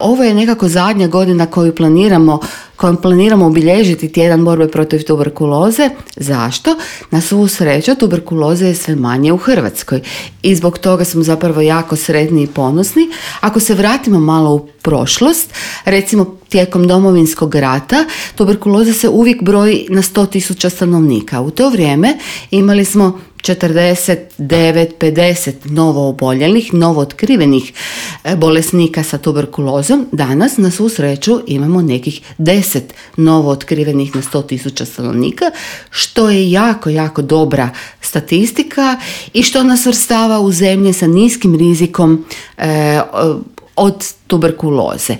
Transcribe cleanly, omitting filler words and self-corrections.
ovo je nekako zadnja godina kojom planiramo obilježiti tjedan borbe protiv tuberkuloze. Zašto? Na svu sreću tuberkuloze je sve manje u Hrvatskoj i zbog toga smo zapravo jako sretni i ponosni. Ako se vratimo malo u prošlost, recimo tijekom Domovinskog rata tuberkuloza se uvijek broji na 100.000 stanovnika. U to vrijeme imali smo 49-50 novo oboljelih, novo otkrivenih bolesnika sa tuberkulozom. Danas na svu sreću imamo nekih 10 novo otkrivenih na 100.000 stanovnika, što je jako, jako dobra statistika i što nas svrstava u zemlje sa niskim rizikom od tuberkuloze.